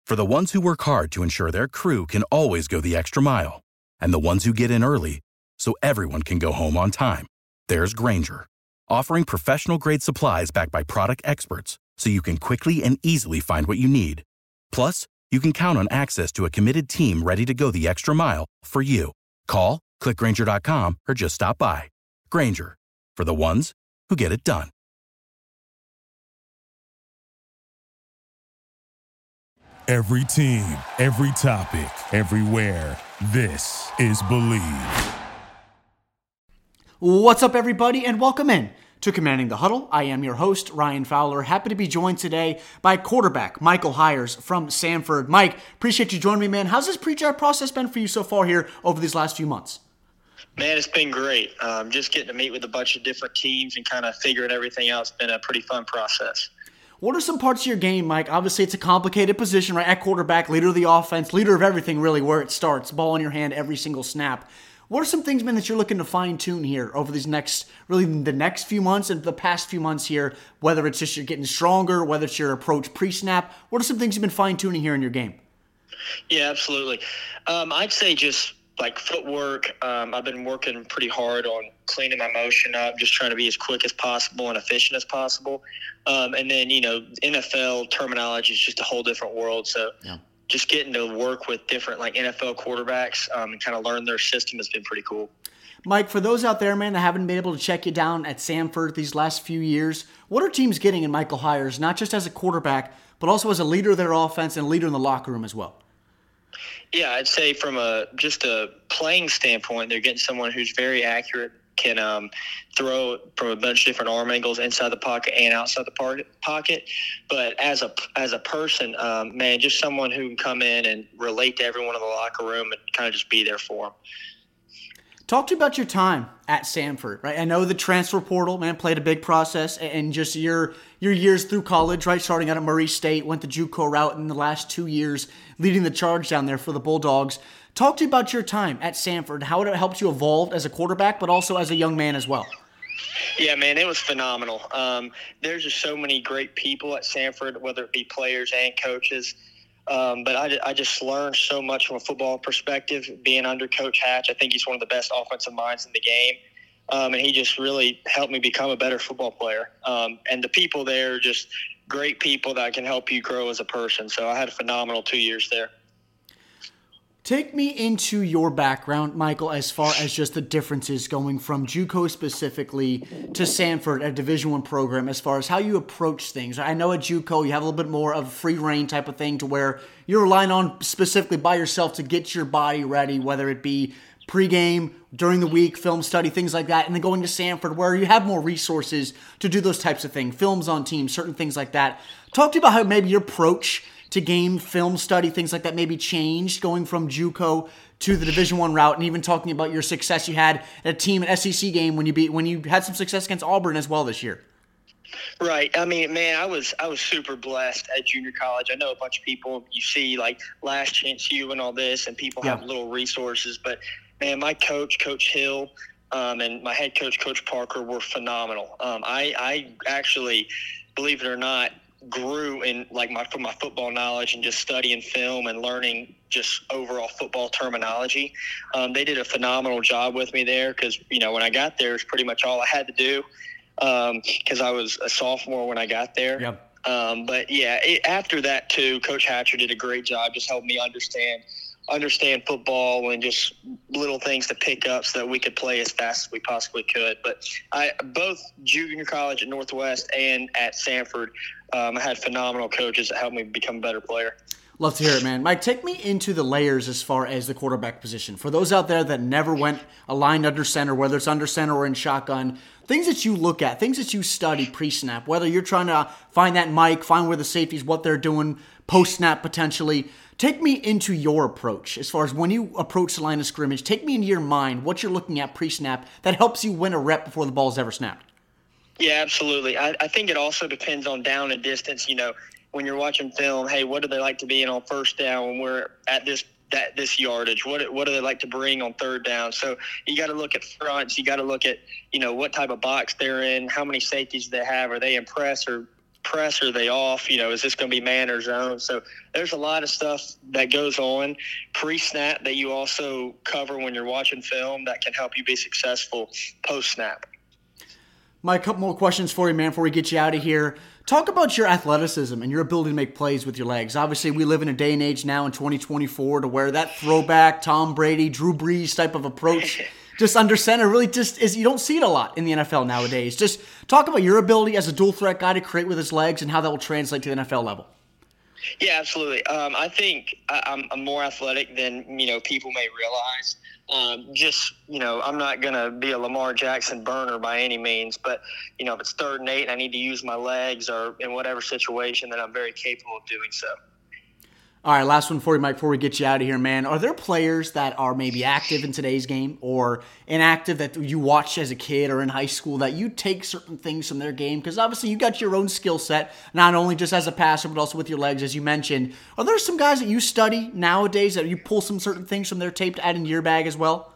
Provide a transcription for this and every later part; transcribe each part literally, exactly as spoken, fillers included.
For the ones who work hard to ensure their crew can always go the extra mile, and the ones who get in early so everyone can go home on time, there's Grainger, offering professional-grade supplies backed by product experts so you can quickly and easily find what you need. Plus, you can count on access to a committed team ready to go the extra mile for you. Call, click Grainger dot com, or just stop by. Grainger, for the ones who get it done. Every team, every topic, everywhere. This is Believe. What's up, everybody, and welcome in to Commanding the Huddle. I am your host, Ryan Fowler. Happy to be joined today by quarterback Michael Hyers from Samford. Mike, appreciate you joining me, man. How's this pre-draft process been for you so far here over these last few months? Man, it's been great. Um, just getting to meet with a bunch of different teams and kind of figuring everything out. It's been a pretty fun process. What are some parts of your game, Mike? Obviously, it's a complicated position, right? At quarterback, leader of the offense, leader of everything, really, where it starts. Ball in your hand every single snap. What are some things, man, that you're looking to fine-tune here over these next, really the next few months and the past few months here, whether it's just you're getting stronger, whether it's your approach pre-snap? What are some things you've been fine-tuning here in your game? Yeah, absolutely. Um, I'd say just like footwork. Um, I've been working pretty hard on cleaning my motion up, just trying to be as quick as possible and efficient as possible. Um, and then, you know, N F L terminology is just a whole different world. So yeah. Just getting to work with different like N F L quarterbacks um, and kind of learn their system has been pretty cool. Mike, for those out there, man, that haven't been able to check you down at Samford these last few years, what are teams getting in Michael Hyers, not just as a quarterback, but also as a leader of their offense and a leader in the locker room as well? Yeah, I'd say from a just a playing standpoint, they're getting someone who's very accurate, can um, throw from a bunch of different arm angles inside the pocket and outside the pocket. But as a as a person, um, man, just someone who can come in and relate to everyone in the locker room and kind of just be there for them. Talk to me about your time at Samford, right? I know the transfer portal, man, played a big process, and just your your years through college, right? Starting out at Murray State, went the JUCO route in the last two years, leading the charge down there for the Bulldogs. Talk to me about your time at Samford, how it helped you evolve as a quarterback, but also as a young man as well. Yeah, man, it was phenomenal. Um, there's just so many great people at Samford, whether it be players and coaches. Um, but I, I just learned so much from a football perspective being under Coach Hatch. I think he's one of the best offensive minds in the game. Um, and he just really helped me become a better football player. Um, and the people there are just great people that can help you grow as a person. So I had a phenomenal two years there. Take me into your background, Michael, as far as just the differences going from JUCO specifically to Samford, a Division I program, as far as how you approach things. I know at JUCO you have a little bit more of a free reign type of thing to where you're relying on specifically by yourself to get your body ready, whether it be pregame, during the week, film study, things like that, and then going to Samford where you have more resources to do those types of things, films on teams, certain things like that. Talk to me about how maybe your approach to game, film study, things like that maybe changed going from JUCO to the Division I route, and even talking about your success you had at a team, an S E C game when you beat when you had some success against Auburn as well this year. Right. I mean, man, I was I was super blessed at junior college. I know a bunch of people you see like Last Chance U and all this, and people yeah. have little resources, but man, my coach, Coach Hill, um, and my head coach, Coach Parker, were phenomenal. Um, I I actually, believe it or not, grew in like my from my football knowledge and just studying film and learning just overall football terminology. Um, they did a phenomenal job with me there because, you know, when I got there, it's pretty much all I had to do because um, I was a sophomore when I got there. Yep. Um, but, yeah, it, after that, too, Coach Hatcher did a great job just helping me understand understand football and just little things to pick up so that we could play as fast as we possibly could. But I both junior college at Northwest and at Samford, um, I had phenomenal coaches that helped me become a better player. Love to hear it, man. Mike, take me into the layers as far as the quarterback position. For those out there that never went aligned under center, whether it's under center or in shotgun, things that you look at, things that you study pre-snap, whether you're trying to find that mic, find where the safeties, what they're doing, post-snap potentially. Take me into your approach as far as when you approach the line of scrimmage. Take me into your mind, what you're looking at pre-snap that helps you win a rep before the ball is ever snapped. Yeah, absolutely. I, I think it also depends on down and distance. You know, when you're watching film, hey, what do they like to be in on first down when we're at this that this yardage? What what do they like to bring on third down? So you got to look at fronts. You got to look at, you know, what type of box they're in, how many safeties they have. Are they in press or press? Are they off? You know, is this going to be man or zone? So there's a lot of stuff that goes on pre-snap that you also cover when you're watching film that can help you be successful post-snap. Mike, a couple more questions for you, man, before we get you out of here. Talk about your athleticism and your ability to make plays with your legs. Obviously, we live in a day and age now in twenty twenty-four to where that throwback Tom Brady, Drew Brees type of approach just under center really just is, you don't see it a lot in the N F L nowadays. Just talk about your ability as a dual threat guy to create with his legs and how that will translate to the N F L level. Yeah, absolutely. Um, I think I, I'm, I'm more athletic than, you know, people may realize. Um, just, you know, I'm not going to be a Lamar Jackson burner by any means, but, you know, if it's third and eight and I need to use my legs or in whatever situation, then I'm very capable of doing so. All right, last one for you, Mike, before we get you out of here, man. Are there players that are maybe active in today's game or inactive that you watched as a kid or in high school that you take certain things from their game? Because obviously you got your own skill set, not only just as a passer, but also with your legs, as you mentioned. Are there some guys that you study nowadays that you pull some certain things from their tape to add into your bag as well?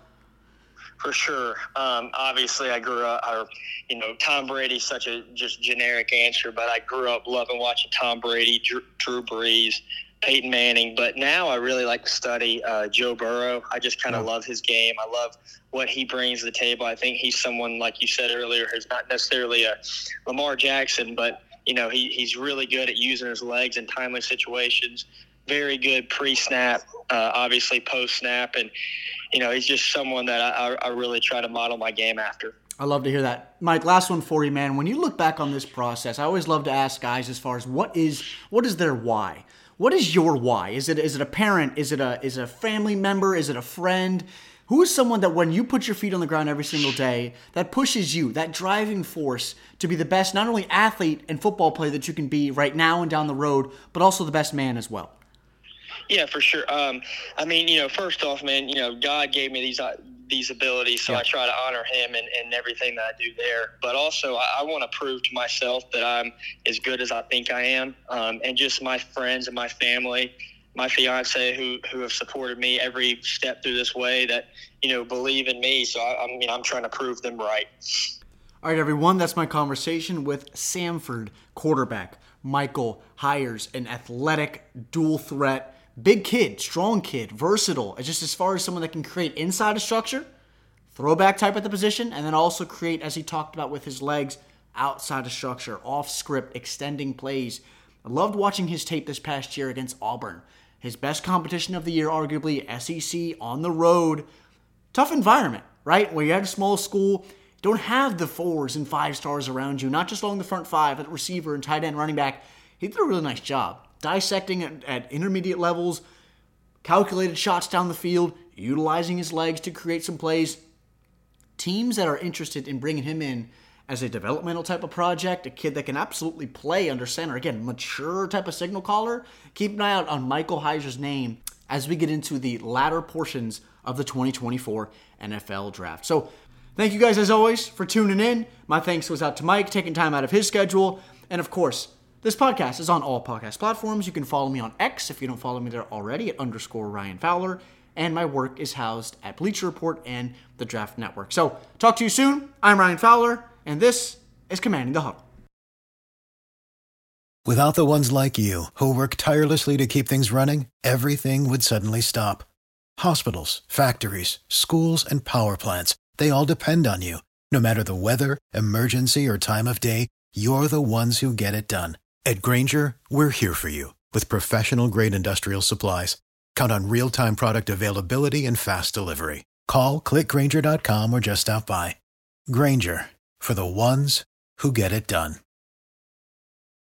For sure. Um, obviously, I grew up, or, you know, Tom Brady's such a just generic answer, but I grew up loving watching Tom Brady, Drew, Drew Brees, Peyton Manning, but now I really like to study uh, Joe Burrow. I just kind of yeah. love his game. I love what he brings to the table. I think he's someone, like you said earlier, who's not necessarily a Lamar Jackson, but, you know, he, he's really good at using his legs in timely situations. Very good pre-snap, uh, obviously post-snap, and, you know, he's just someone that I, I really try to model my game after. I love to hear that. Mike, last one for you, man. When you look back on this process, I always love to ask guys as far as what is what is their why? What is your why? Is it is it a parent? Is it a is it a family member? Is it a friend? Who is someone that when you put your feet on the ground every single day, that pushes you, that driving force to be the best, not only athlete and football player that you can be right now and down the road, but also the best man as well? Yeah, for sure. Um, I mean, you know, first off, man, you know, God gave me these uh, these abilities, so yeah. I try to honor him and, and everything that I do there. But also, I, I want to prove to myself that I'm as good as I think I am, um, and just my friends and my family, my fiance who who have supported me every step through this way, that, you know, believe in me. So I, I mean, I'm trying to prove them right. All right, everyone, that's my conversation with Samford quarterback Michael Hyers, an athletic dual threat. Big kid, strong kid, versatile. Just as far as someone that can create inside a structure, throwback type at the position, and then also create, as he talked about with his legs, outside of structure, off script, extending plays. I loved watching his tape this past year against Auburn. His best competition of the year, arguably, S E C, on the road. Tough environment, right? Where you're at a small school, don't have the fours and five stars around you, not just along the front five, at receiver and tight end, running back. He did a really nice job. Dissecting at, at intermediate levels, calculated shots down the field, utilizing his legs to create some plays. Teams that are interested in bringing him in as a developmental type of project, a kid that can absolutely play under center, again, mature type of signal caller, keep an eye out on Michael Hyers' name as we get into the latter portions of the twenty twenty-four N F L Draft. So thank you guys, as always, for tuning in. My thanks goes out to Mike, taking time out of his schedule. And, of course, this podcast is on all podcast platforms. You can follow me on X if you don't follow me there already at underscore Ryan Fowler. And my work is housed at Bleacher Report and the Draft Network. So, talk to you soon. I'm Ryan Fowler, and this is Commanding the Huddle. Without the ones like you, who work tirelessly to keep things running, everything would suddenly stop. Hospitals, factories, schools, and power plants, they all depend on you. No matter the weather, emergency, or time of day, you're the ones who get it done. At Grainger, we're here for you with professional-grade industrial supplies. Count on real-time product availability and fast delivery. Call, click Grainger dot com, or just stop by. Grainger, for the ones who get it done.